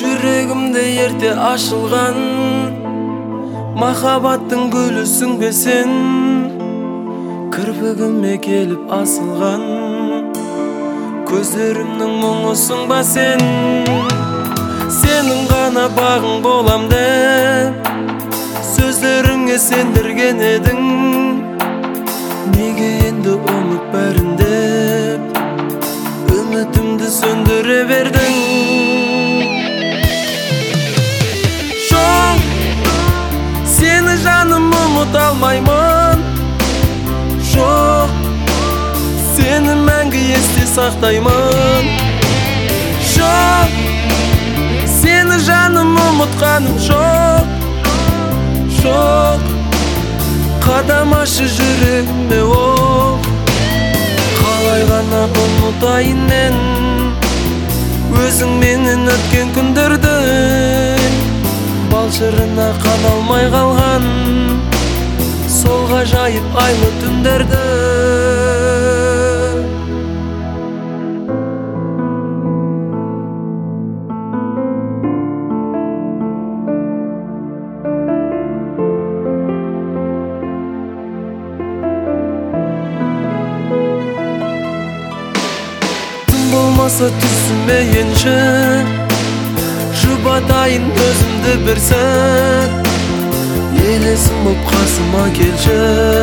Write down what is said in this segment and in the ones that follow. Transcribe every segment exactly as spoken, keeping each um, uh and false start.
Жүрегімде ерте ашылған махаббаттың гүлісің бе сен, кірпігіме келіп асылған көздерімнің мұңысың ба сен. Сенің ғана бағың болам деп сөздеріңе сендірген едің, неге енді ұмыт бәрін деп үмітімді сөндіре бердің. Жоқ, сені жаным ұмыта алмаймын. Жоқ, сені мәңгі есте сақтаймын. Жоқ, сені жаным ұмытқаным жоқ. Жоқ, қадам ашы жүрегіме оқ. Қалай ғана ұмытайын мен өзің менен өткен күндерді, балшырына қаналмай қалған сол ғажайып айлы түндерді. Болмаса түсіме енші, жұбатайын өзімді бір сәт. Елесім боп қасыма келші,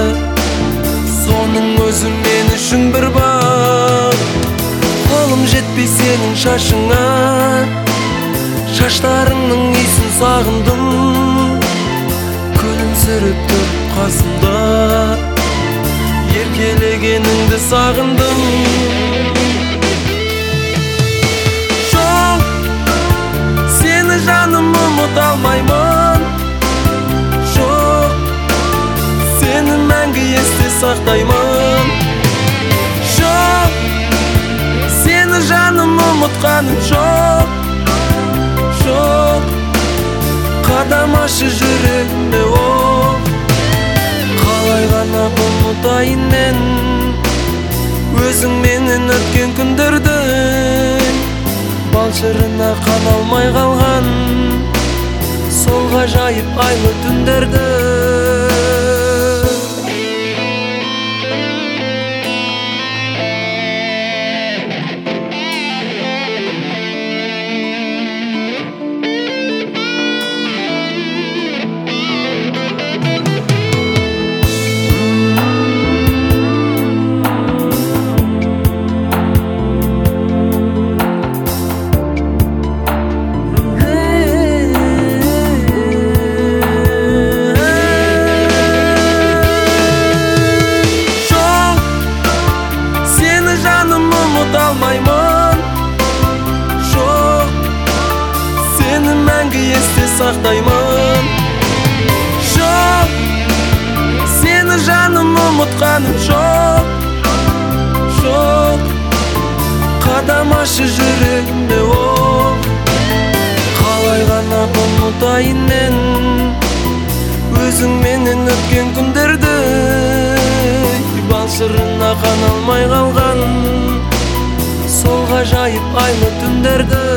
соның өзі мен үшін бір бақ. Қолым жетпей сенің шашыңа, шаштарыңның иісін сағындым. Күлімсіреп тұрып қасымда, еркелегеніңді сағындым. Жаным ұмыта алмаймын. Жоқ, сені мәңгі есте сақтаймын. Жоқ, сені жаным ұмытқаным жоқ. Жоқ, қадам ашы жүрегіме оқ. Қалай ғана ұмытайын мен өзің менен өткен күндерді, балшырына қаналмай қалған сол ғажайып айлы түндерді. Алмаймын. Жоқ, сені мәңгі есте сақтаймын. Жоқ, сені жаным ұмытқаным жоқ. Жоқ, қадам ашы жүрегіме оқ. Қалай ғана ұмытайын мен өзің менен өткен күндерді, балшырына қаналмай қалған сол ғажайып айлы түндерді.